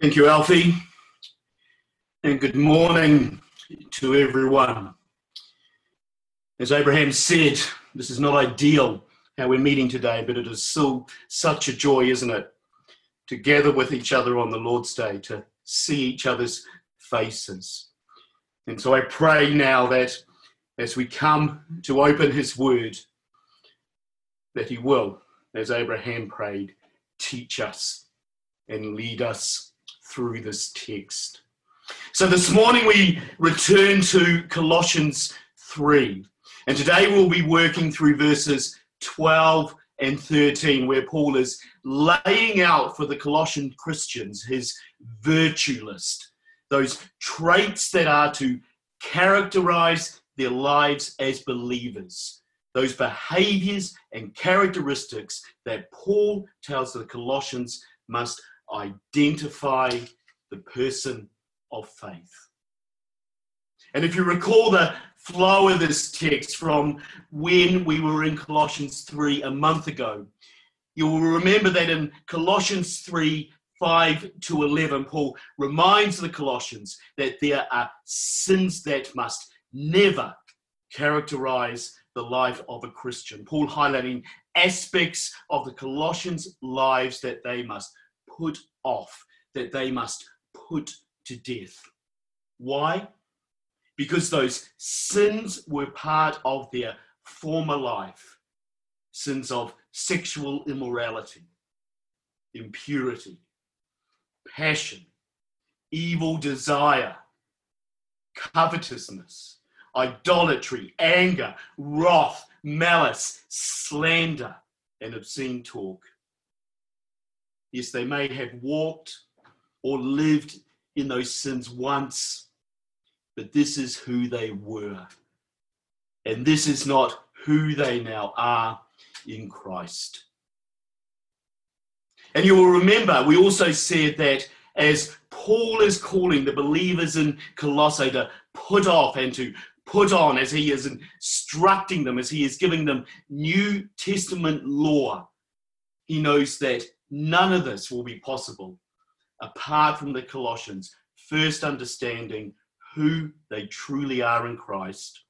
Thank you, Alfie, and good morning to everyone. As Abraham said, this is not ideal how we're meeting today, but it is still such a joy, isn't it, to gather with each other on the Lord's Day, to see each other's faces. And so I pray now that as we come to open his word, that he will, as Abraham prayed, teach us and lead us through this text. So this morning we return to Colossians 3, and today we'll be working through verses 12 and 13, where Paul is laying out for the Colossian Christians his virtue list, those traits that are to characterize their lives as believers, those behaviors and characteristics that Paul tells the Colossians must identify the person of faith. And if you recall the flow of this text from when we were in Colossians 3 a month ago, you will remember that in Colossians 3, 5 to 11, Paul reminds the Colossians that there are sins that must never characterize the life of a Christian. Paul highlighting aspects of the Colossians' lives that they must put off, that they must put to death. Why? Because those sins were part of their former life. Sins of sexual immorality, impurity, passion, evil desire, covetousness, idolatry, anger, wrath, malice, slander, and obscene talk. Yes, they may have walked or lived in those sins once, but this is who they were. And this is not who they now are in Christ. And you will remember, we also said that as Paul is calling the believers in Colossae to put off and to put on, as he is instructing them, as he is giving them New Testament law, he knows that none of this will be possible apart from the Colossians first understanding who they truly are in Christ.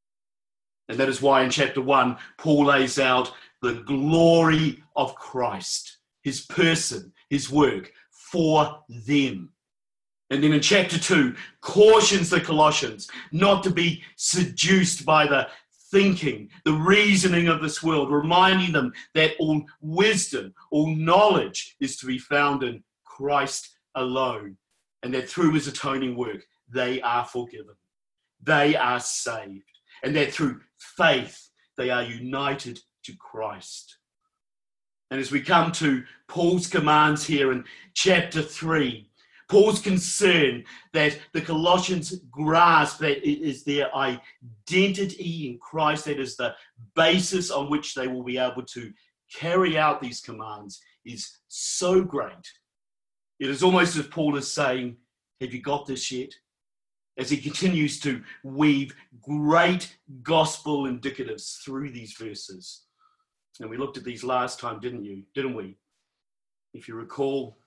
And that is why in chapter 1, Paul lays out the glory of Christ, his person, his work for them. And then in chapter 2, cautions the Colossians not to be seduced by the thinking, the reasoning of this world, reminding them that all wisdom, all knowledge is to be found in Christ alone, and that through his atoning work, they are forgiven, they are saved, and that through faith, they are united to Christ. And as we come to Paul's commands here in chapter 3, Paul's concern that the Colossians grasp that it is their identity in Christ that is the basis on which they will be able to carry out these commands is so great. It is almost as Paul is saying, have you got this yet? As he continues to weave great gospel indicatives through these verses. And we looked at these last time, didn't we? If you recall,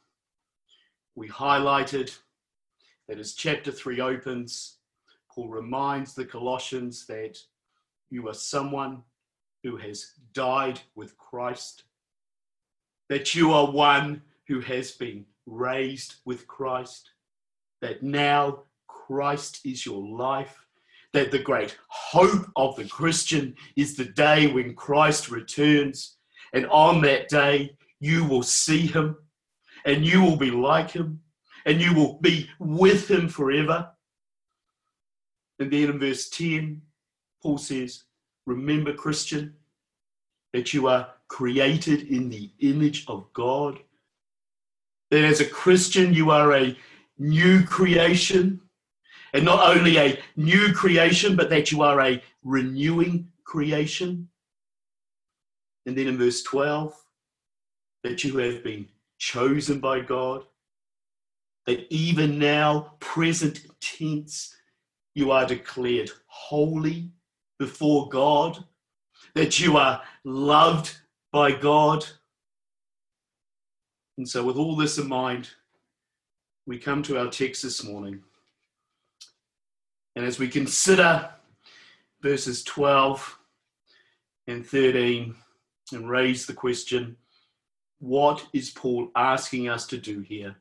we highlighted that as chapter 3 opens, Paul reminds the Colossians that you are someone who has died with Christ, that you are one who has been raised with Christ, that now Christ is your life, that the great hope of the Christian is the day when Christ returns, and on that day you will see him, and you will be like him, and you will be with him forever. And then in verse 10, Paul says, remember, Christian, that you are created in the image of God, that as a Christian you are a new creation, and not only a new creation, but that you are a renewing creation. And then in verse 12, that you have been chosen by God, that even now, present tense, you are declared holy before God, that you are loved by God. And so with all this in mind, we come to our text this morning. And as we consider verses 12 and 13 and raise the question, what is Paul asking us to do here?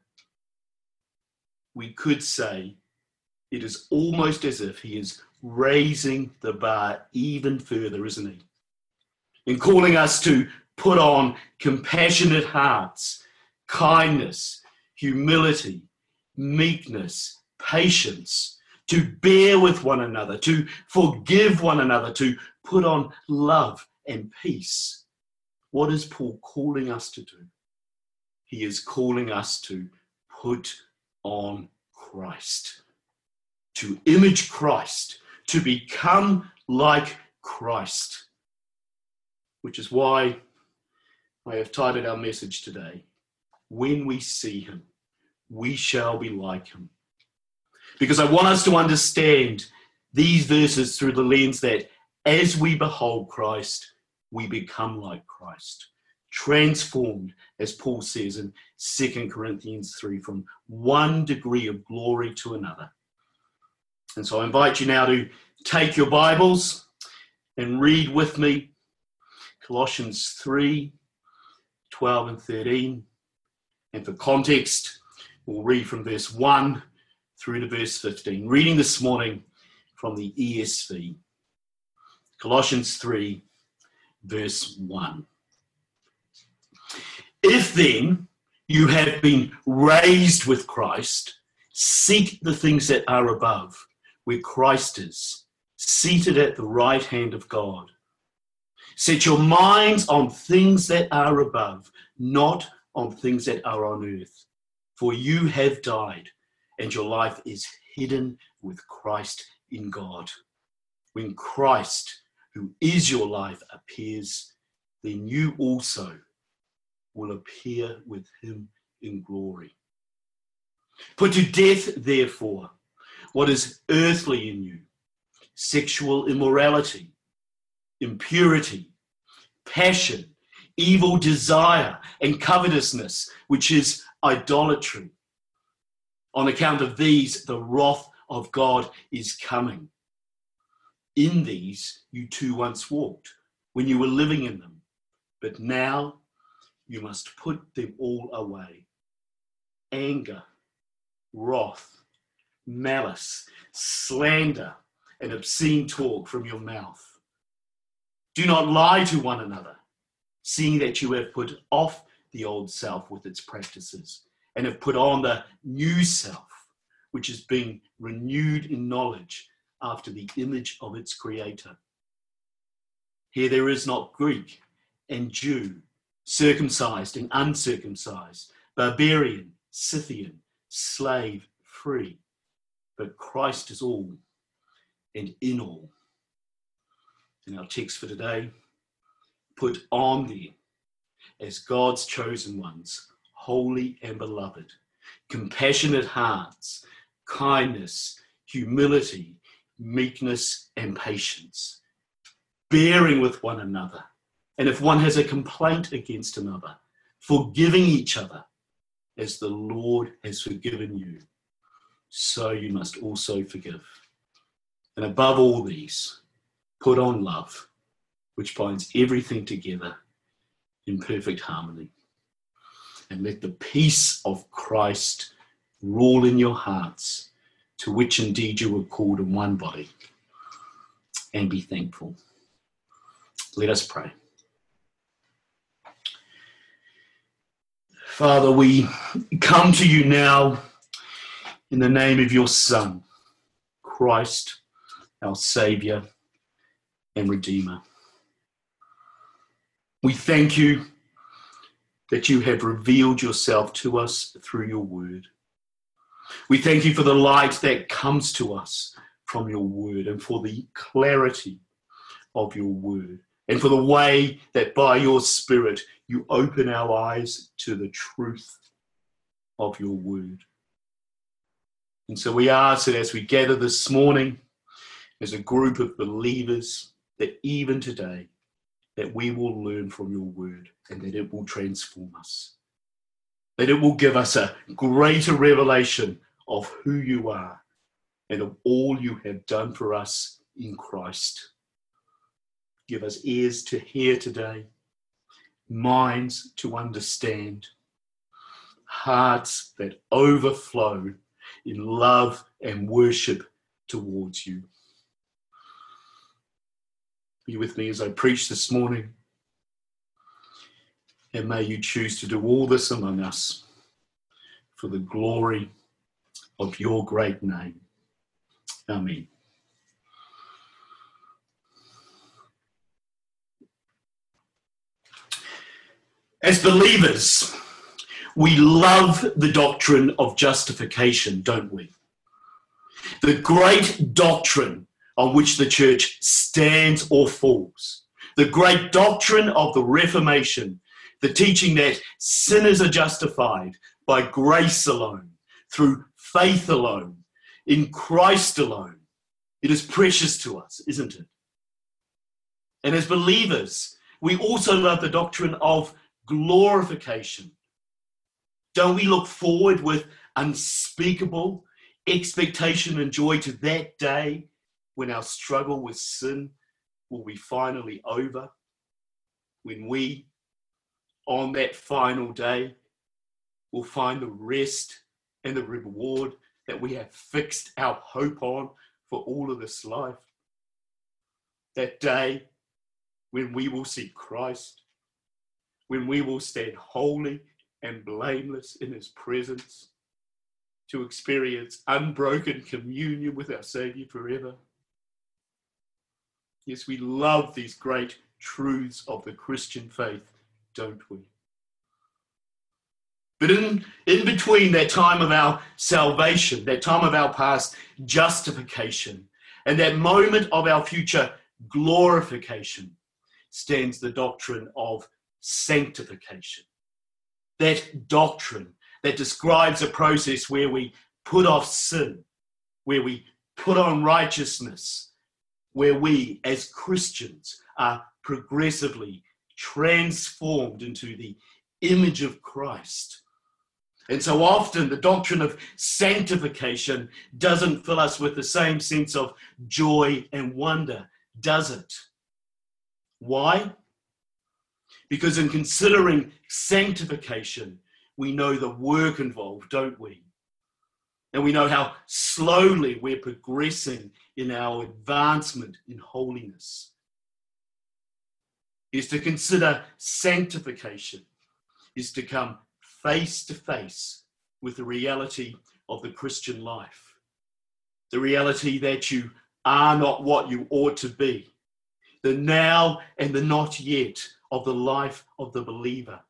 We could say it is almost as if he is raising the bar even further, isn't he? In calling us to put on compassionate hearts, kindness, humility, meekness, patience, to bear with one another, to forgive one another, to put on love and peace. What is Paul calling us to do? He is calling us to put on Christ, to image Christ, to become like Christ, which is why I have titled our message today, When We See Him, We Shall Be Like Him. Because I want us to understand these verses through the lens that as we behold Christ, we become like Christ, transformed, as Paul says in 2 Corinthians 3, from one degree of glory to another. And so I invite you now to take your Bibles and read with me Colossians 3, 12 and 13. And for context, we'll read from verse 1 through to verse 15. Reading this morning from the ESV. Colossians 3, verse 1. If then you have been raised with Christ, seek the things that are above, where Christ is, seated at the right hand of God. Set your minds on things that are above, not on things that are on earth. For you have died, and your life is hidden with Christ in God. When Christ, who is your life, appears, then you also will appear with him in glory. Put to death, therefore, what is earthly in you: sexual immorality, impurity, passion, evil desire, and covetousness, which is idolatry. On account of these, the wrath of God is coming. In these you too once walked, when you were living in them, but now you must put them all away: anger, wrath, malice, slander, and obscene talk from your mouth. Do not lie to one another, seeing that you have put off the old self with its practices, and have put on the new self, which is being renewed in knowledge after the image of its creator. Here there is not Greek and Jew, circumcised and uncircumcised, barbarian, Scythian, slave, free, but Christ is all and in all. In our text for today, put on thee as God's chosen ones, holy and beloved, compassionate hearts, kindness, humility, meekness, and patience, bearing with one another, and if one has a complaint against another, forgiving each other, as the Lord has forgiven you, so you must also forgive. And above all these, put on love, which binds everything together in perfect harmony. And let the peace of Christ rule in your hearts, to which indeed you were called in one body, and be thankful. Let us pray. Father, we come to you now in the name of your Son, Christ, our Saviour and Redeemer. We thank you that you have revealed yourself to us through your word. We thank you for the light that comes to us from your word, and for the clarity of your word, and for the way that by your Spirit you open our eyes to the truth of your word. And so we ask that as we gather this morning as a group of believers, that even today, that we will learn from your word and that it will transform us. that it will give us a greater revelation of who you are and of all you have done for us in Christ. Give us ears to hear today, minds to understand, hearts that overflow in love and worship towards you. Be with me as I preach this morning, and may you choose to do all this among us for the glory of your great name. Amen. As believers, we love the doctrine of justification, don't we? The great doctrine on which the church stands or falls. The great doctrine of the Reformation, the teaching that sinners are justified by grace alone, through faith alone, in Christ alone. It is precious to us, isn't it? And as believers, we also love the doctrine of glorification. Don't we look forward with unspeakable expectation and joy to that day when our struggle with sin will be finally over? When we, on that final day, will find the rest and the reward that we have fixed our hope on for all of this life. That day when we will see Christ, when we will stand holy and blameless in his presence, to experience unbroken communion with our Saviour forever. Yes, we love these great truths of the Christian faith, don't we? But in between that time of our salvation, that time of our past justification, and that moment of our future glorification, stands the doctrine of sanctification. That doctrine that describes a process where we put off sin, where we put on righteousness, where we as Christians are progressively transformed into the image of Christ. And so often the doctrine of sanctification doesn't fill us with the same sense of joy and wonder, does it? Why? Because in considering sanctification, we know the work involved, don't we? And we know how slowly we're progressing in our advancement in holiness. Is to consider sanctification, is to come face to face with the reality of the Christian life. The reality that you are not what you ought to be. The now and the not yet of the life of the believer.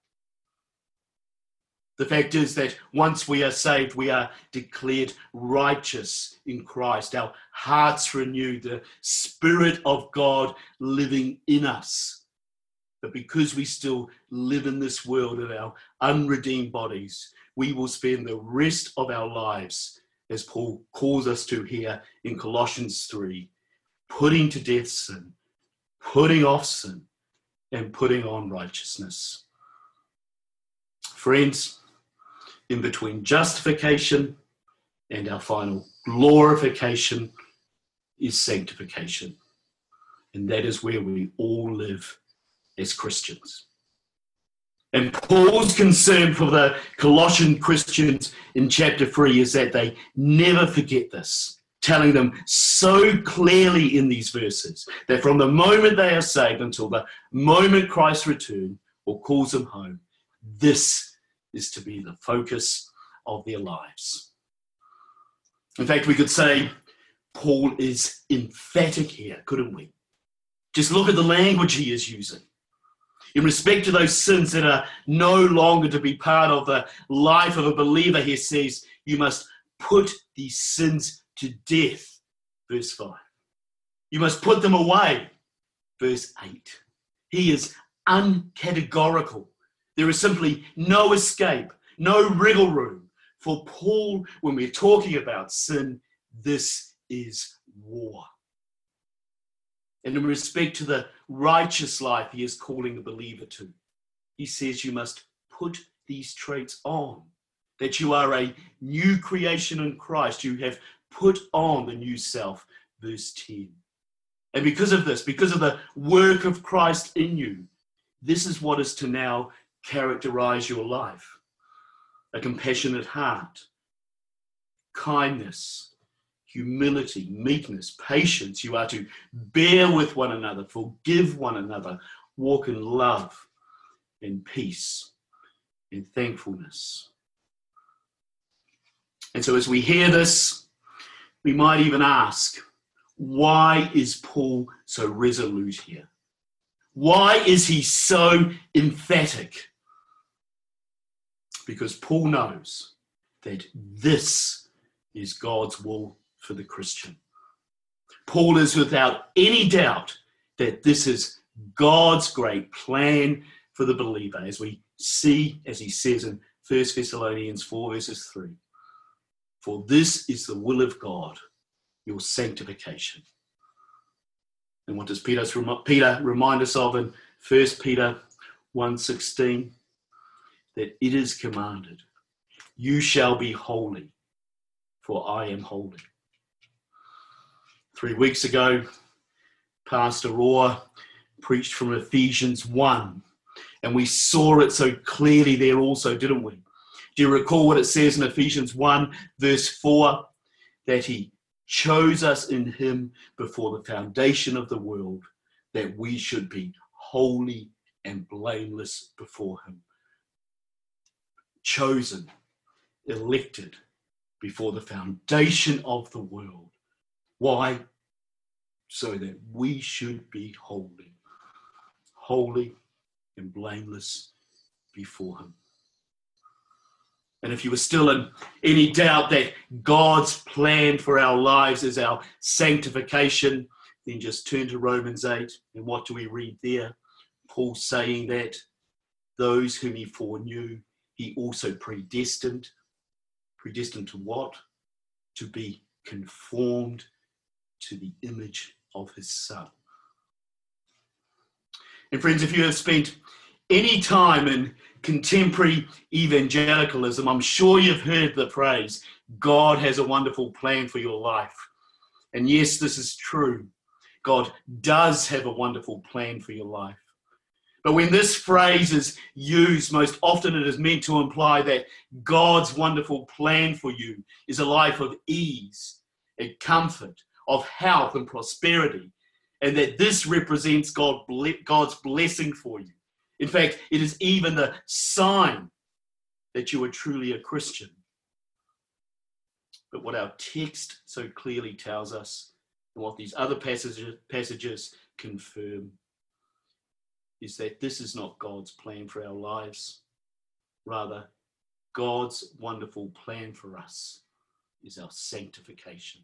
The fact is that once we are saved, we are declared righteous in Christ. Our hearts renewed, the Spirit of God living in us. But because we still live in this world in our unredeemed bodies, we will spend the rest of our lives, as Paul calls us to here in Colossians 3, putting to death sin, putting off sin, and putting on righteousness. Friends, in between justification and our final glorification is sanctification. And that is where we all live as Christians. And Paul's concern for the Colossian Christians in chapter 3 is that they never forget this, telling them so clearly in these verses that from the moment they are saved until the moment Christ returns or calls them home, this is to be the focus of their lives. In fact, we could say Paul is emphatic here, couldn't we? Just look at the language he is using. In respect to those sins that are no longer to be part of the life of a believer, he says, you must put these sins to death, verse 5. You must put them away, verse 8. He is uncategorical. There is simply no escape, no wriggle room. For Paul, when we're talking about sin, this is war. And in respect to the righteous life he is calling the believer to, he says you must put these traits on, that you are a new creation in Christ. You have put on the new self, verse 10. And because of this, because of the work of Christ in you, this is what is to now characterize your life. A compassionate heart, kindness, humility, meekness, patience. You are to bear with one another, forgive one another, walk in love and peace and thankfulness. And so as we hear this, we might even ask, why is Paul so resolute here? Why is he so emphatic? Because Paul knows that this is God's will for the Christian. Paul is without any doubt that this is God's great plan for the believer, as we see, as he says in 1 Thessalonians 4 verses 3. For this is the will of God, your sanctification. And what does Peter remind us of in 1 Peter 1:16? That it is commanded, you shall be holy, for I am holy. 3 weeks ago, Pastor Rohr preached from Ephesians 1, and we saw it so clearly there also, didn't we? Do you recall what it says in Ephesians 1, verse 4? That he chose us in him before the foundation of the world, that we should be holy and blameless before him. Chosen, elected before the foundation of the world. Why? So that we should be holy and blameless before him. And if you were still in any doubt that God's plan for our lives is our sanctification, then just turn to Romans 8. And what do we read there? Paul saying that those whom he foreknew, he also predestined. Predestined to what? To be conformed to the image of his Son. And friends, if you have spent any time in contemporary evangelicalism, I'm sure you've heard the phrase, God has a wonderful plan for your life. And yes, this is true. God does have a wonderful plan for your life. But when this phrase is used, most often it is meant to imply that God's wonderful plan for you is a life of ease and comfort, of health and prosperity, and that this represents God's blessing for you. In fact, it is even the sign that you are truly a Christian. But what our text so clearly tells us, and what these other passages confirm, is that this is not God's plan for our lives. Rather, God's wonderful plan for us is our sanctification.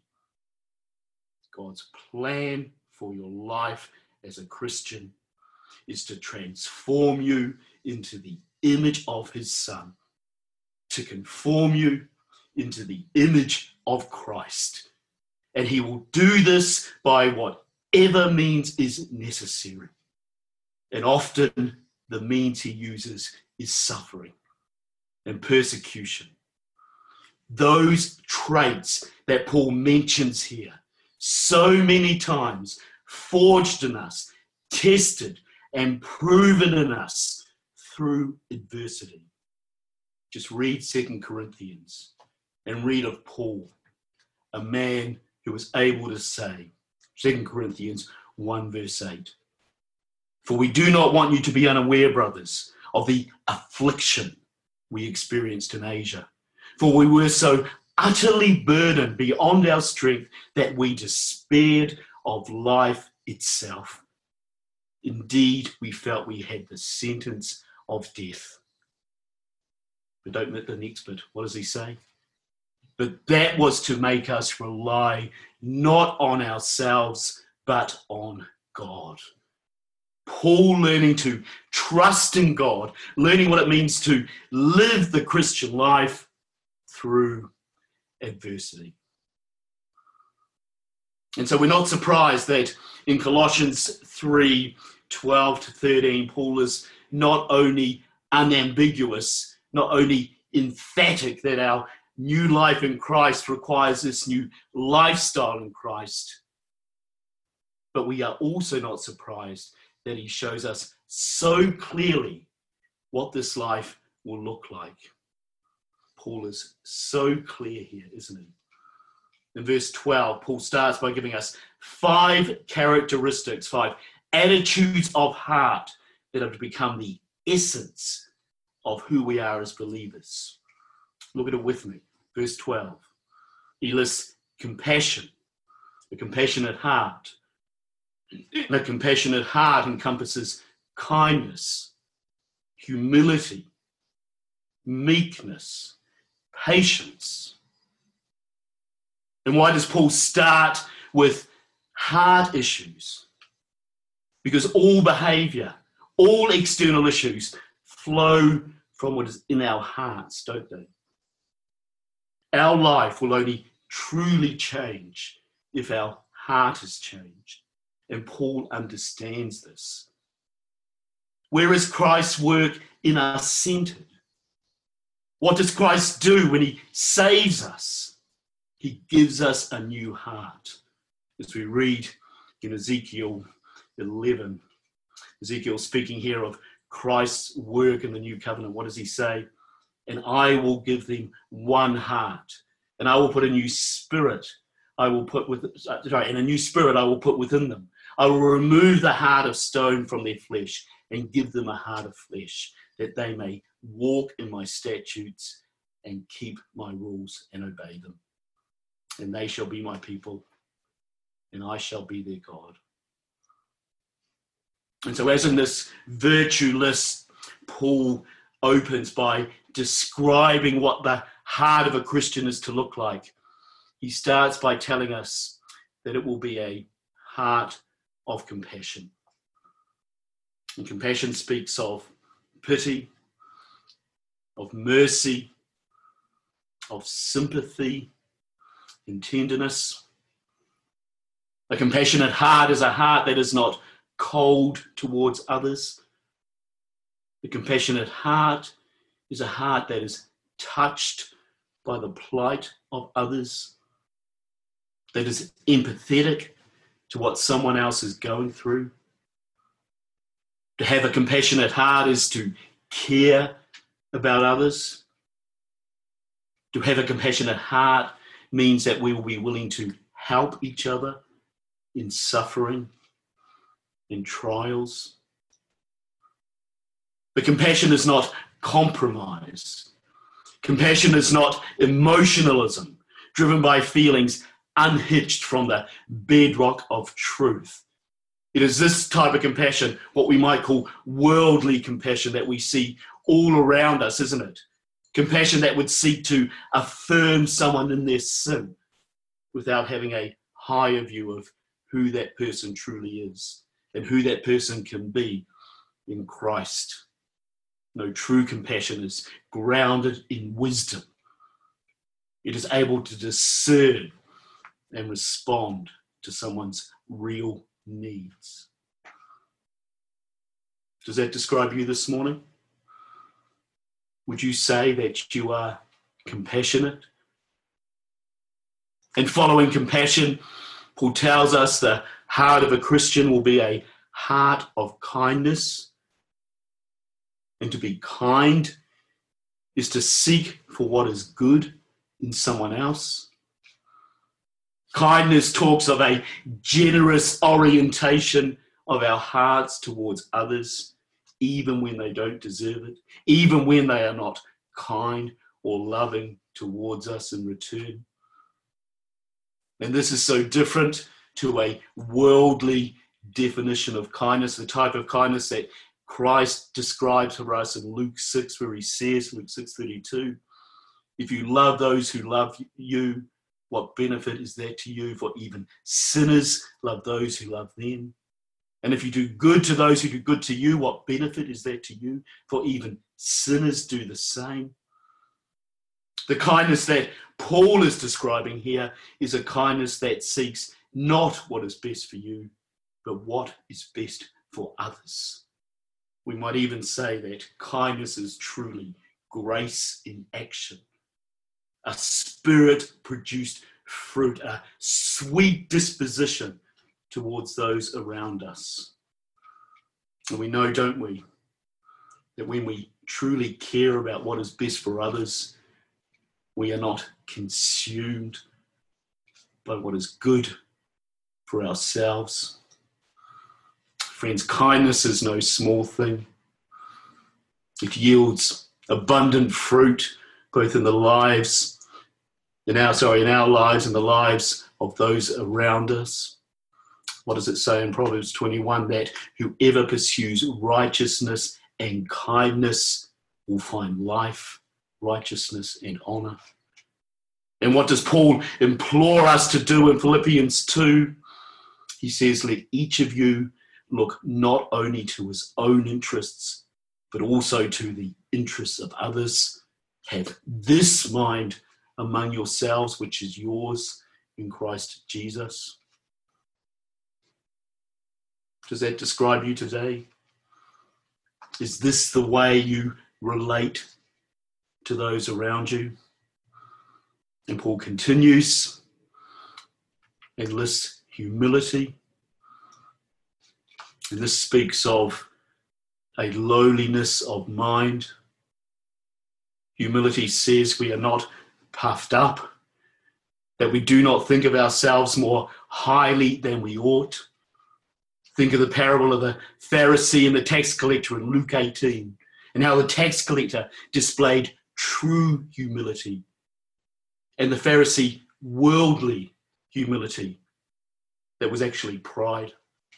God's plan for your life as a Christian is to transform you into the image of his Son, to conform you into the image of Christ. And he will do this by whatever means is necessary. And often the means he uses is suffering and persecution. Those traits that Paul mentions here so many times, forged in us, tested and proven in us through adversity. Just read 2 Corinthians and read of Paul, a man who was able to say, 2 Corinthians 1 verse 8, for we do not want you to be unaware, brothers, of the affliction we experienced in Asia. For we were so utterly burdened beyond our strength that we despaired of life itself. Indeed, we felt we had the sentence of death. But don't miss the next bit. What does he say? But that was to make us rely not on ourselves, but on God. Paul learning to trust in God, learning what it means to live the Christian life through adversity. And so we're not surprised that in Colossians 3:12 to 13, Paul is not only unambiguous not only emphatic that our new life in Christ requires this new lifestyle in Christ, but we are also not surprised that he shows us so clearly what this life will look like. Paul is so clear here, isn't he? In verse 12, Paul starts by giving us 5 characteristics, 5 attitudes of heart that are to become the essence of who we are as believers. Look at it with me. Verse 12. He lists compassion, a compassionate heart. And a compassionate heart encompasses kindness, humility, meekness, patience. And why does Paul start with heart issues? Because all behavior, all external issues flow from what is in our hearts, don't they? Our life will only truly change if our heart is changed. And Paul understands this. Where is Christ's work in us centered? What does Christ do when he saves us? He gives us a new heart. As we read in Ezekiel 11, Ezekiel speaking here of Christ's work in the new covenant, what does he say? And I will give them one heart, and I will put a new spirit and a new spirit I will put within them. I will remove the heart of stone from their flesh and give them a heart of flesh, that they may walk in my statutes and keep my rules and obey them. And they shall be my people, and I shall be their God. And so as in this virtue list, Paul opens by describing what the heart of a Christian is to look like. He starts by telling us that it will be a heart of compassion. And compassion speaks of pity, of mercy, of sympathy and tenderness. A compassionate heart is a heart that is not cold towards others. A compassionate heart is a heart that is touched by the plight of others, that is empathetic to what someone else is going through. To have a compassionate heart is to care about others. To have a compassionate heart means that we will be willing to help each other in suffering, in trials. But compassion is not compromise. Compassion is not emotionalism, driven by feelings unhitched from the bedrock of truth. It is this type of compassion, what we might call worldly compassion, that we see all around us, isn't it? Compassion that would seek to affirm someone in their sin without having a higher view of who that person truly is and who that person can be in Christ. No, true compassion is grounded in wisdom. It is able to discern and respond to someone's real needs. Does that describe you this morning? Would you say that you are compassionate? And following compassion, Paul tells us the heart of a Christian will be a heart of kindness. And to be kind is to seek for what is good in someone else. Kindness talks of a generous orientation of our hearts towards others, even when they don't deserve it, even when they are not kind or loving towards us in return. And this is so different to a worldly definition of kindness, the type of kindness that Christ describes for us in Luke 6, where he says, Luke 6:32, if you love those who love you, what benefit is that to you? For even sinners love those who love them. And if you do good to those who do good to you, what benefit is that to you? For even sinners do the same. The kindness that Paul is describing here is a kindness that seeks not what is best for you, but what is best for others. We might even say that kindness is truly grace in action, a spirit-produced fruit, a sweet disposition towards those around us. And we know, don't we, that when we truly care about what is best for others, we are not consumed by what is good for ourselves. Friends, kindness is no small thing. It yields abundant fruit, both in the lives, in our lives and the lives of those around us. What does it say in Proverbs 21? That whoever pursues righteousness and kindness will find life, righteousness, and honor. And what does Paul implore us to do in Philippians 2? He says, let each of you look not only to his own interests, but also to the interests of others. Have this mind among yourselves, which is yours in Christ Jesus. Does that describe you today? Is this the way you relate to those around you? And Paul continues and lists humility. And this speaks of a lowliness of mind. Humility says we are not puffed up, that we do not think of ourselves more highly than we ought. Think of the parable of the Pharisee and the tax collector in Luke 18, and how the tax collector displayed true humility, and the Pharisee worldly humility that was actually pride.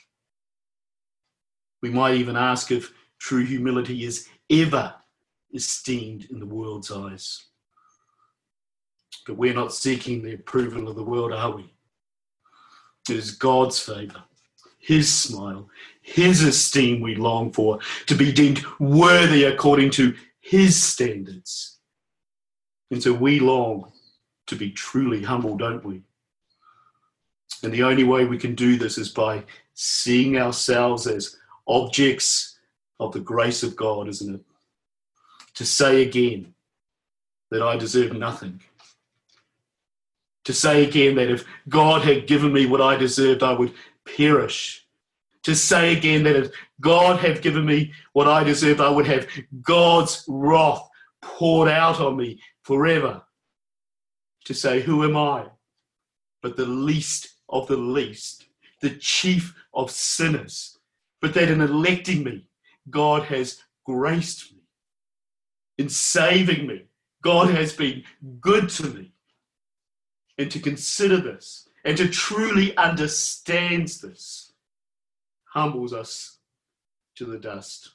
We might even ask if true humility is ever esteemed in the world's eyes. But we're not seeking the approval of the world, are we? It is God's favour, his smile, his esteem we long for, to be deemed worthy according to his standards. And so we long to be truly humble, don't we? And the only way we can do this is by seeing ourselves as objects of the grace of God, isn't it? To say again that I deserve nothing. To say again that if God had given me what I deserved, I would perish. To say again that if God had given me what I deserved, I would have God's wrath poured out on me forever. To say, who am I? But the least of the least, the chief of sinners. But that in electing me, God has graced me. In saving me, God has been good to me. And to consider this and to truly understand this humbles us to the dust.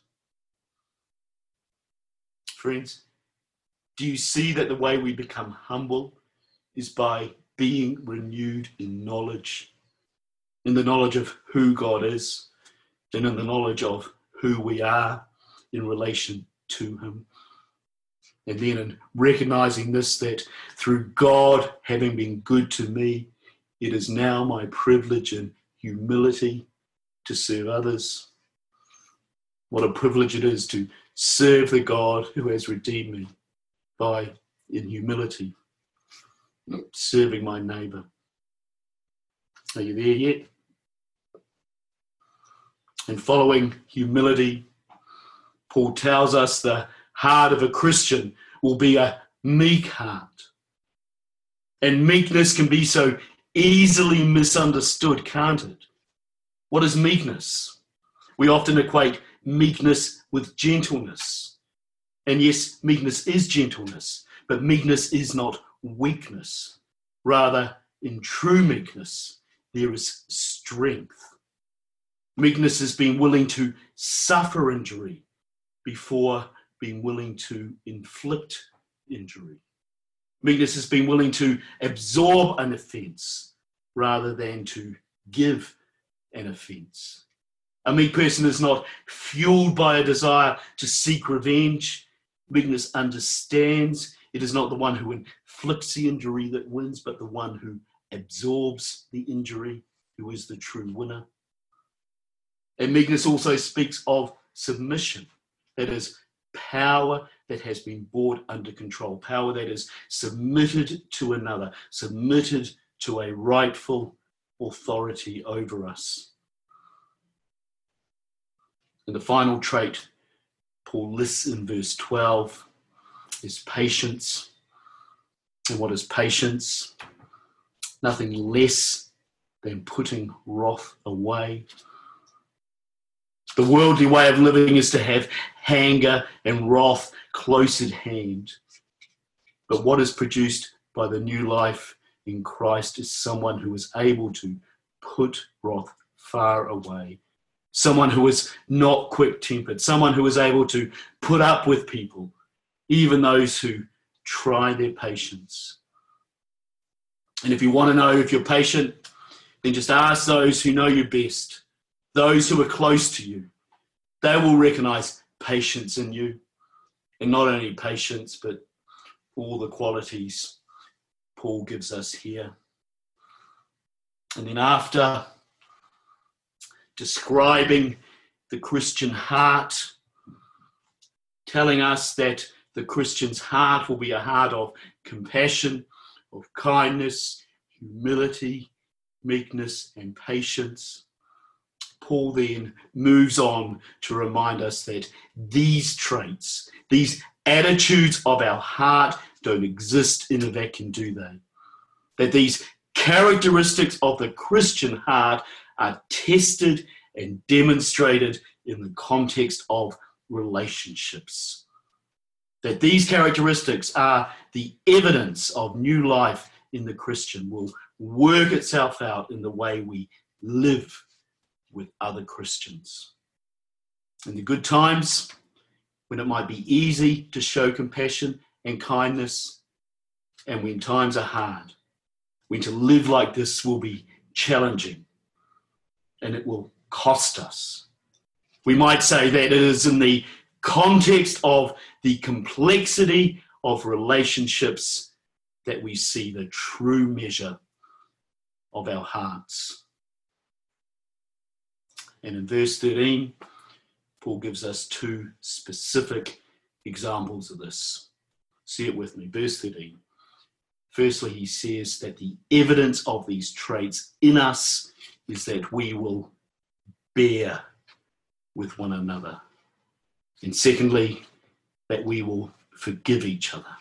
Friends, do you see that the way we become humble is by being renewed in knowledge, in the knowledge of who God is, and in the knowledge of who we are in relation to him? And then in recognizing this, that through God having been good to me, it is now my privilege and humility to serve others. What a privilege it is to serve the God who has redeemed me by, in humility, serving my neighbour. Are you there yet? And following humility, Paul tells us the heart of a Christian will be a meek heart. And meekness can be so easily misunderstood, can't it? What is meekness? We often equate meekness with gentleness. And yes, meekness is gentleness, but meekness is not weakness. Rather, in true meekness, there is strength. Meekness is being willing to suffer injury before being willing to inflict injury. Meekness is being willing to absorb an offence rather than to give an offence. A meek person is not fueled by a desire to seek revenge. Meekness understands it is not the one who inflicts the injury that wins, but the one who absorbs the injury, who is the true winner. And meekness also speaks of submission. That is, power that has been brought under control, power that is submitted to another, submitted to a rightful authority over us. And the final trait Paul lists in verse 12 is patience. And what is patience? Nothing less than putting wrath away. The worldly way of living is to have anger and wrath close at hand. But what is produced by the new life in Christ is someone who is able to put wrath far away. Someone who is not quick-tempered. Someone who is able to put up with people, even those who try their patience. And if you want to know if you're patient, then just ask those who know you best, those who are close to you. They will recognize patience in you. And not only patience, but all the qualities Paul gives us here. And then after describing the Christian heart, telling us that the Christian's heart will be a heart of compassion, of kindness, humility, meekness, and patience, Paul then moves on to remind us that these traits, these attitudes of our heart don't exist in a vacuum, do they? That these characteristics of the Christian heart are tested and demonstrated in the context of relationships. That these characteristics are the evidence of new life in the Christian, will work itself out in the way we live with other Christians. In the good times, when it might be easy to show compassion and kindness, and when times are hard, when to live like this will be challenging and it will cost us. We might say that it is in the context of the complexity of relationships that we see the true measure of our hearts. And in verse 13, Paul gives us two specific examples of this. See it with me, verse 13. Firstly, he says that the evidence of these traits in us is that we will bear with one another. And secondly, that we will forgive each other.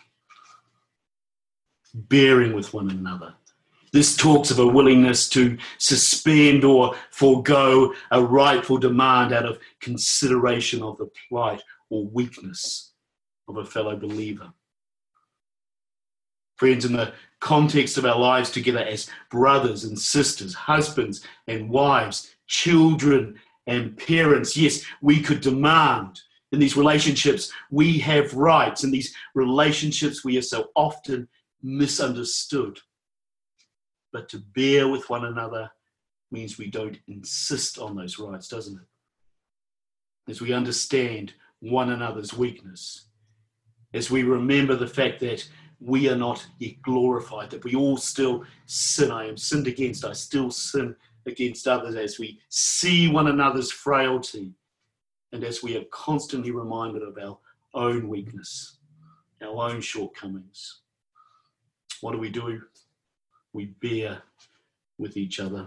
Bearing with one another. This talks of a willingness to suspend or forego a rightful demand out of consideration of the plight or weakness of a fellow believer. Friends, in the context of our lives together as brothers and sisters, husbands and wives, children and parents, yes, we could demand in these relationships, we have rights. In these relationships, we are so often misunderstood. But to bear with one another means we don't insist on those rights, doesn't it? As we understand one another's weakness, as we remember the fact that we are not yet glorified, that we all still sin. I am sinned against, I still sin against others, as we see one another's frailty and as we are constantly reminded of our own weakness, our own shortcomings. What do? We bear with each other.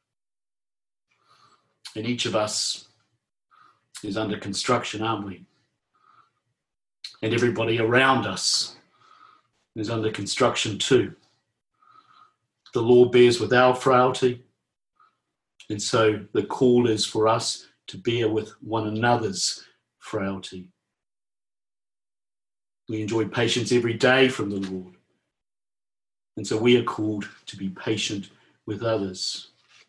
And each of us is under construction, aren't we? And everybody around us is under construction too. The Lord bears with our frailty, and so the call is for us to bear with one another's frailty. We enjoy patience every day from the Lord, and so we are called to be patient with others.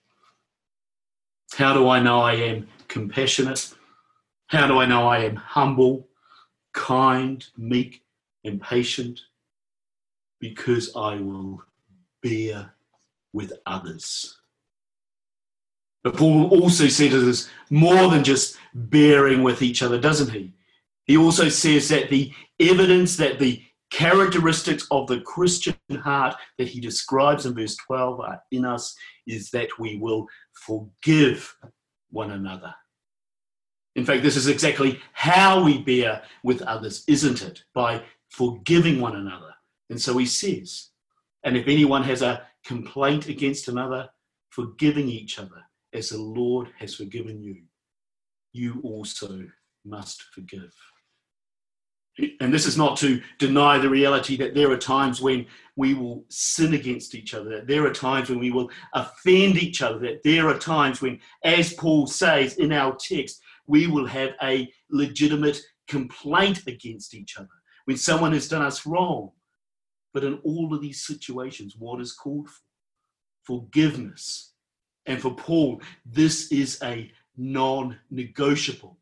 How do I know I am compassionate? How do I know I am humble, kind, meek, and patient? Because I will bear with others. But Paul also says it is more than just bearing with each other, doesn't he? He also says that the evidence, that the characteristics of the Christian heart that he describes in verse 12 are in us, is that we will forgive one another. In fact, this is exactly how we bear with others, isn't it? By forgiving one another. And so he says, and if anyone has a complaint against another, forgiving each other as the Lord has forgiven you, you also must forgive. And this is not to deny the reality that there are times when we will sin against each other, that there are times when we will offend each other, that there are times when, as Paul says in our text, we will have a legitimate complaint against each other, when someone has done us wrong. But in all of these situations, what is called for? Forgiveness. And for Paul, this is a non-negotiable.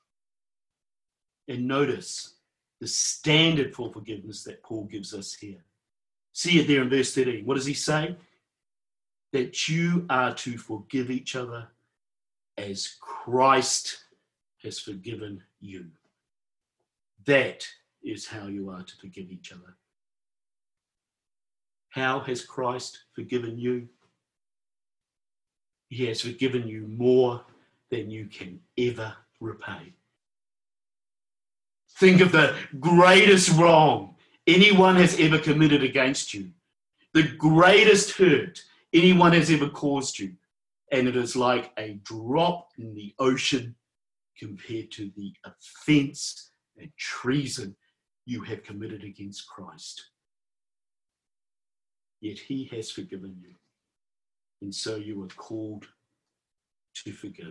And notice the standard for forgiveness that Paul gives us here. See it there in verse 13. What does he say? That you are to forgive each other as Christ has forgiven you. That is how you are to forgive each other. How has Christ forgiven you? He has forgiven you more than you can ever repay. Think of the greatest wrong anyone has ever committed against you, the greatest hurt anyone has ever caused you, and it is like a drop in the ocean compared to the offense and treason you have committed against Christ. Yet he has forgiven you, and so you are called to forgive.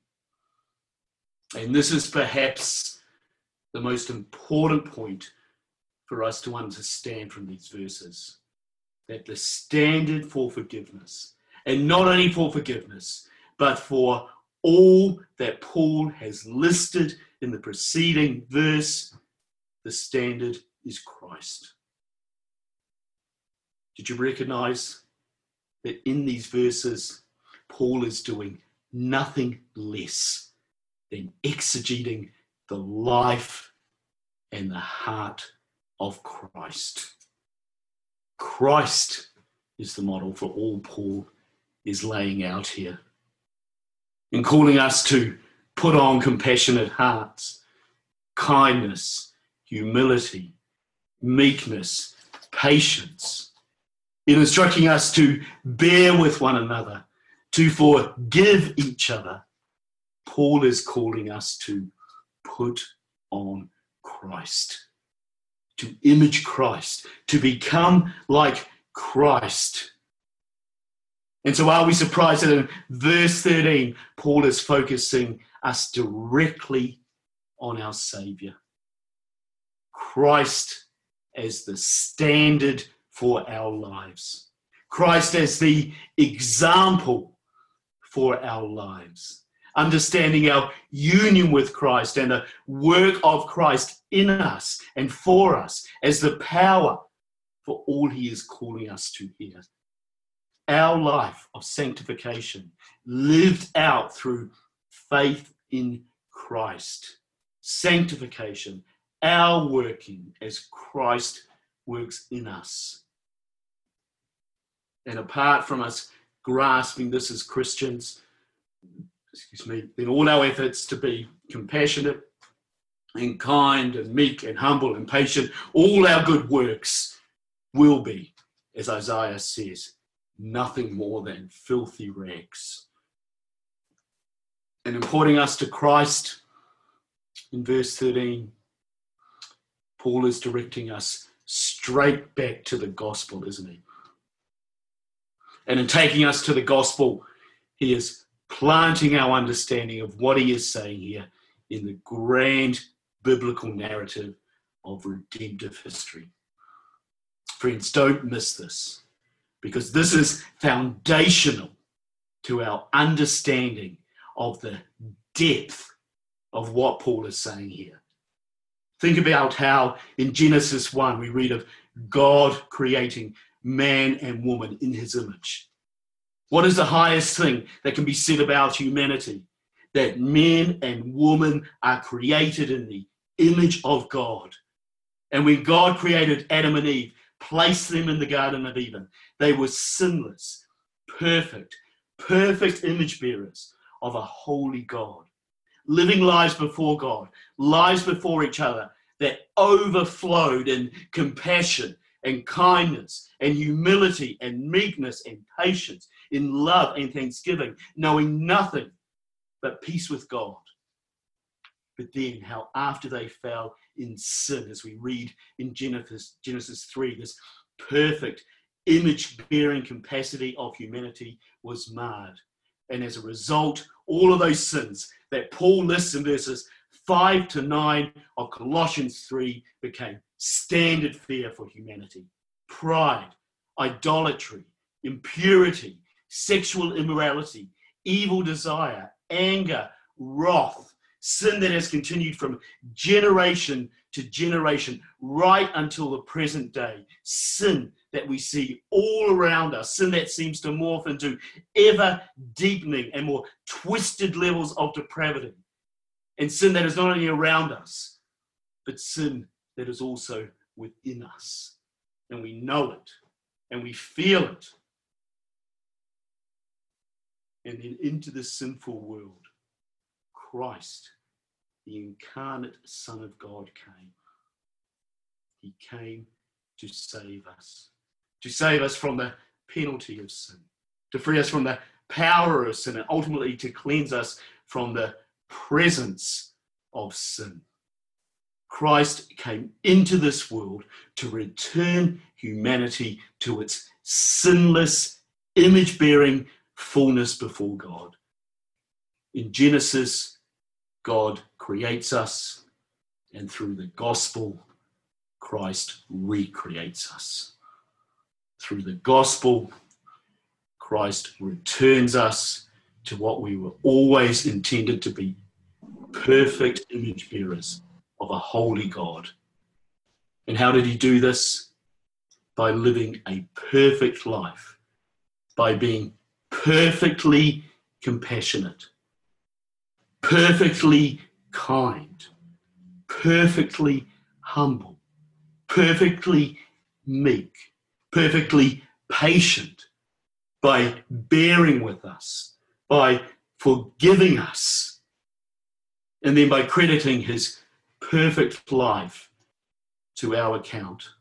And this is perhaps the most important point for us to understand from these verses, that the standard for forgiveness, and not only for forgiveness, but for all that Paul has listed in the preceding verse, the standard is Christ. Did you recognize that in these verses, Paul is doing nothing less than exegeting the life and the heart of Christ? Christ is the model for all Paul is laying out here, in calling us to put on compassionate hearts, kindness, humility, meekness, patience, in instructing us to bear with one another, to forgive each other. Paul is calling us to put on Christ, to image Christ, to become like Christ. And so are we surprised that in verse 13, Paul is focusing us directly on our Saviour? Christ as the standard for our lives. Christ as the example for our lives. Understanding our union with Christ and the work of Christ in us and for us as the power for all he is calling us to here. Our life of sanctification lived out through faith in Christ. Sanctification, our working as Christ works in us. And apart from us grasping this as Christians, then all our efforts to be compassionate and kind and meek and humble and patient, all our good works will be, as Isaiah says, nothing more than filthy rags. And in pointing us to Christ, in verse 13, Paul is directing us straight back to the gospel, isn't he? And in taking us to the gospel, he is planting our understanding of what he is saying here in the grand biblical narrative of redemptive history. Friends, don't miss this, because this is foundational to our understanding of the depth of what Paul is saying here. Think about how in Genesis 1 we read of God creating man and woman in his image. What is the highest thing that can be said about humanity? That men and women are created in the image of God. And when God created Adam and Eve, placed them in the Garden of Eden, they were sinless, perfect image bearers of a holy God. living lives before God, lives before each other that overflowed in compassion and kindness and humility and meekness and patience, in love and thanksgiving, knowing nothing but peace with God. But then how after they fell in sin, as we read in Genesis 3, this perfect image-bearing capacity of humanity was marred. And as a result, all of those sins that Paul lists in verses 5 to 9 of Colossians 3 became standard fare for humanity. Pride, idolatry, impurity, sexual immorality, evil desire, anger, wrath, sin that has continued from generation to generation right until the present day. Sin that we see all around us, sin that seems to morph into ever deepening and more twisted levels of depravity. And sin that is not only around us, but sin that is also within us. And we know it, and we feel it. And then into this sinful world, Christ, the incarnate Son of God, came. He came to save us from the penalty of sin, to free us from the power of sin, and ultimately to cleanse us from the presence of sin. Christ came into this world to return humanity to its sinless, image-bearing fullness before God. In Genesis, God creates us, and through the gospel, Christ recreates us. Through the gospel, Christ returns us to what we were always intended to be, perfect image bearers of a holy God. And how did he do this? By living a perfect life, by being perfectly compassionate, perfectly kind, perfectly humble, perfectly meek, perfectly patient, by bearing with us, by forgiving us, and then by crediting his perfect life to our account.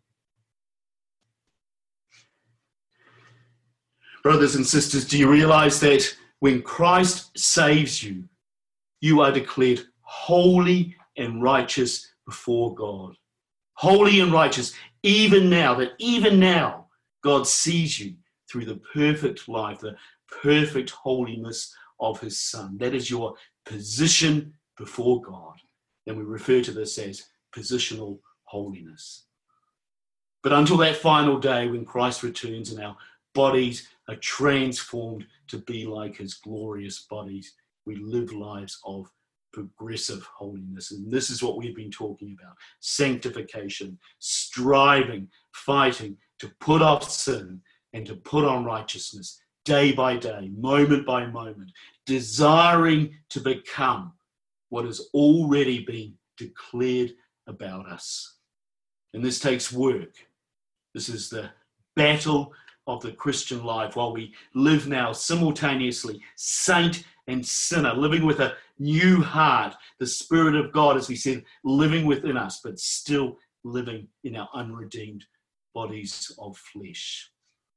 Brothers and sisters, do you realize that when Christ saves you, you are declared holy and righteous before God? Holy and righteous, even now, God sees you through the perfect life, the perfect holiness of his Son. That is your position before God. And we refer to this as positional holiness. But until that final day when Christ returns and our bodies are transformed to be like his glorious bodies, we live lives of progressive holiness. And this is what we've been talking about: sanctification, striving, fighting to put off sin and to put on righteousness day by day, moment by moment, desiring to become what has already been declared about us. And this takes work. This is the battle of the Christian life, while we live now simultaneously saint and sinner, living with a new heart, the Spirit of God, as we said, living within us, but still living in our unredeemed bodies of flesh.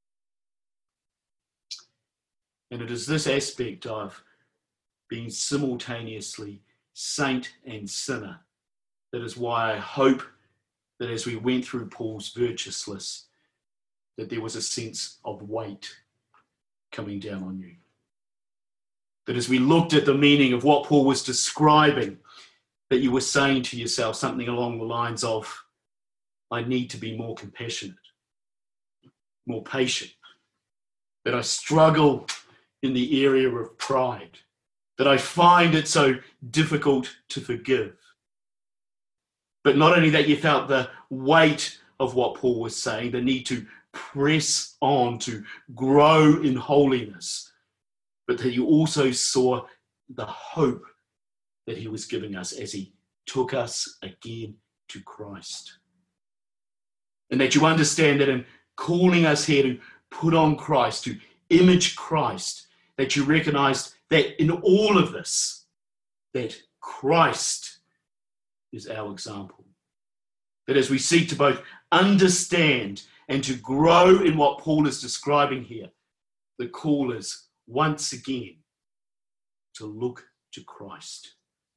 And it is this aspect of being simultaneously saint and sinner that is why I hope that as we went through Paul's virtuous list, that there was a sense of weight coming down on you. That as we looked at the meaning of what Paul was describing, that you were saying to yourself something along the lines of, I need to be more compassionate, more patient, that I struggle in the area of pride, that I find it so difficult to forgive. But not only that, you felt the weight of what Paul was saying, the need to press on, to grow in holiness, but that you also saw the hope that he was giving us as he took us again to Christ. And that you understand that in calling us here to put on Christ, to image Christ, that you recognized that in all of this, that Christ is our example. That as we seek to both understand and to grow in what Paul is describing here, the call is once again to look to Christ.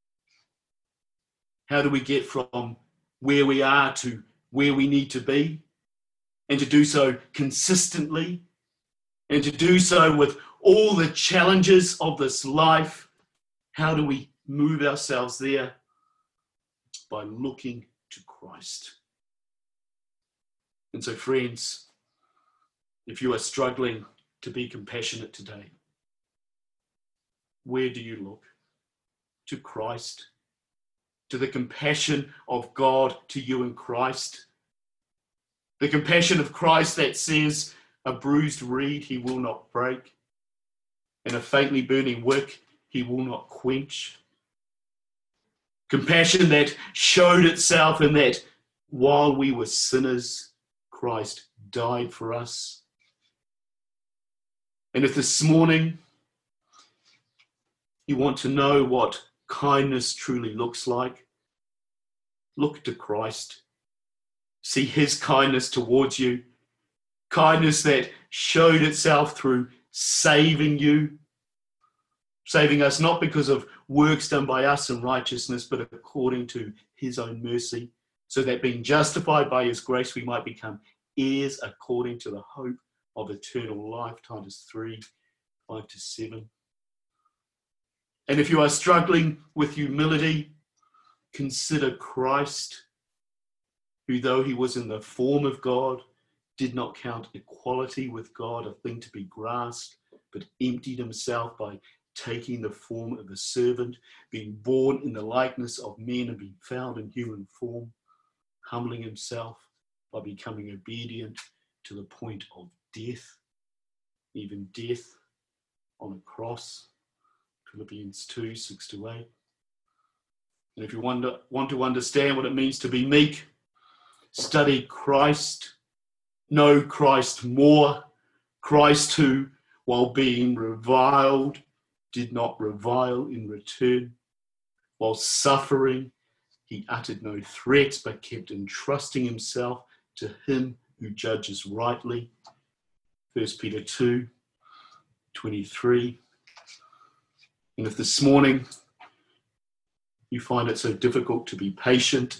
How do we get from where we are to where we need to be? And to do so consistently, and to do so with all the challenges of this life. How do we move ourselves there? By looking to Christ. And so, friends, if you are struggling to be compassionate today, where do you look? To Christ, to the compassion of God to you in Christ. The compassion of Christ that says, a bruised reed he will not break, and a faintly burning wick he will not quench. Compassion that showed itself in that while we were sinners, Christ died for us. And if this morning you want to know what kindness truly looks like, look to Christ. See his kindness towards you. Kindness that showed itself through saving you. Saving us not because of works done by us in righteousness, but according to his own mercy, so that being justified by his grace, we might become heirs according to the hope of eternal life. Titus 3, 5-7. And if you are struggling with humility, consider Christ, who though he was in the form of God, did not count equality with God a thing to be grasped, but emptied himself by taking the form of a servant, being born in the likeness of men and being found in human form, humbling himself by becoming obedient to the point of death, even death on a cross. Philippians 2, 6-8. And if you want to understand what it means to be meek, study Christ, know Christ more. Christ who, while being reviled, did not revile in return. While suffering, he uttered no threats, but kept entrusting himself to him who judges rightly. 1 Peter 2, 23. And if this morning you find it so difficult to be patient,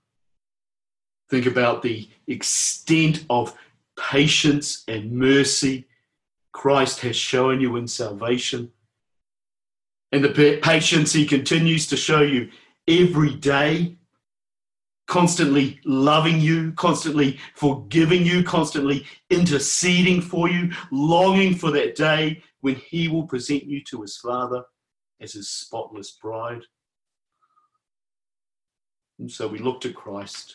think about the extent of patience and mercy Christ has shown you in salvation, and the patience he continues to show you every day, constantly loving you, constantly forgiving you, constantly interceding for you, longing for that day when he will present you to his Father as his spotless bride. And so we look to Christ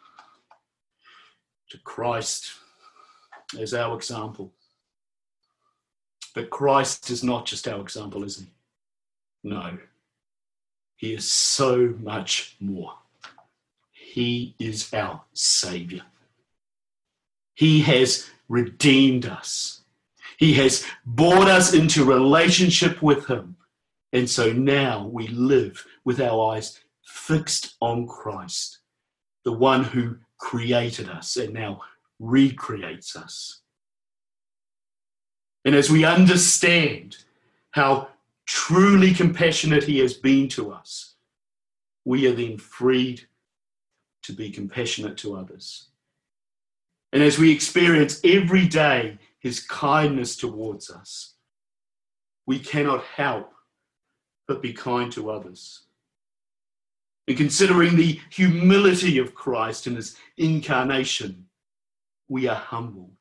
as our example. But Christ is not just our example, is he? No. He is so much more. He is our Saviour. He has redeemed us. He has brought us into relationship with him. And so now we live with our eyes fixed on Christ, the one who created us and now recreates us. And as we understand how truly compassionate he has been to us, we are then freed to be compassionate to others. And as we experience every day his kindness towards us, we cannot help but be kind to others. And considering the humility of Christ in his incarnation, we are humbled.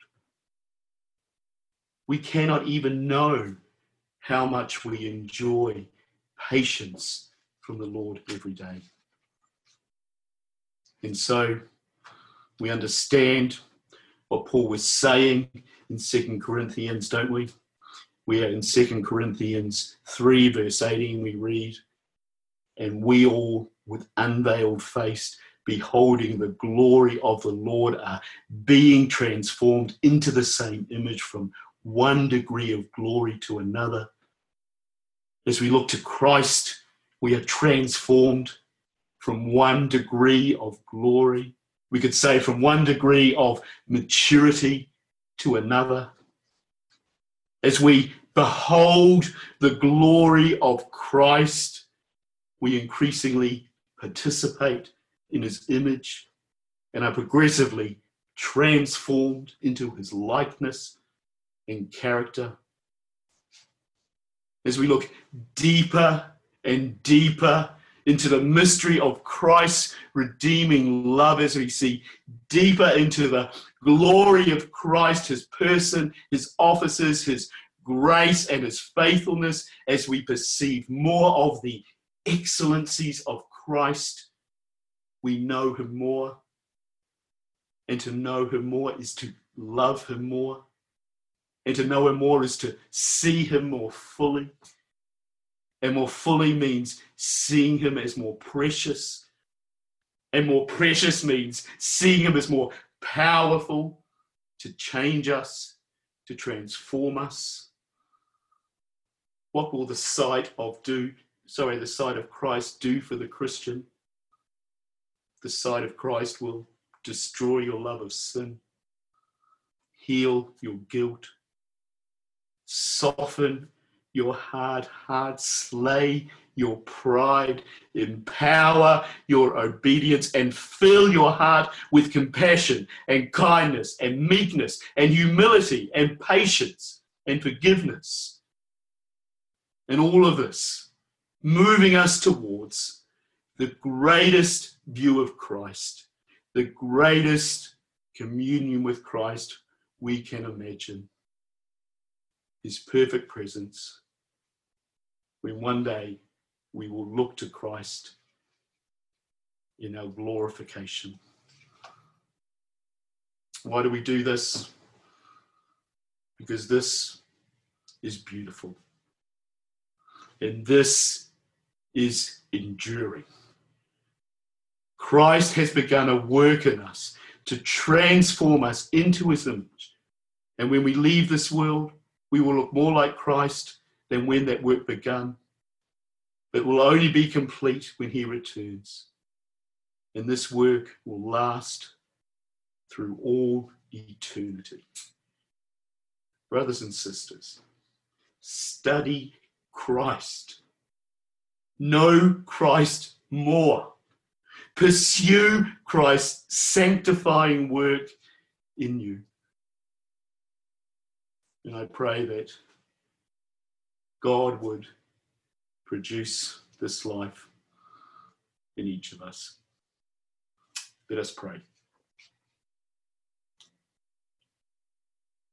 We cannot even know how much we enjoy patience from the Lord every day. And so we understand what Paul was saying in 2 Corinthians, don't we? We are in 2 Corinthians 3, verse 18, we read, and we all with unveiled face, beholding the glory of the Lord, are being transformed into the same image from one degree of glory to another. As we look to Christ, We are transformed from one degree of glory, we could say from one degree of maturity to another. As we behold the glory of Christ, we increasingly participate in his image and are progressively transformed into his likeness and character. As we look deeper and deeper into the mystery of Christ's redeeming love, as we see deeper into the glory of Christ, his person, his offices, his grace and his faithfulness, as we perceive more of the excellencies of Christ, we know him more. And to know him more is to love him more. And to know him more is to see him more fully. And more fully means seeing him as more precious. And more precious means seeing him as more powerful to change us, to transform us. What will the sight of Christ do for the Christian? The sight of Christ will destroy your love of sin, heal your guilt, soften your hard heart, slay your pride, empower your obedience, and fill your heart with compassion and kindness and meekness and humility and patience and forgiveness. And all of this moving us towards the greatest view of Christ, the greatest communion with Christ we can imagine. His perfect presence, when one day we will look to Christ in our glorification. Why do we do this? Because this is beautiful. And this is enduring. Christ has begun a work in us to transform us into his image. And when we leave this world, we will look more like Christ than when that work began. It will only be complete when he returns. And this work will last through all eternity. Brothers and sisters, study Christ. Know Christ more. Pursue Christ's sanctifying work in you. And I pray that God would produce this life in each of us. Let us pray.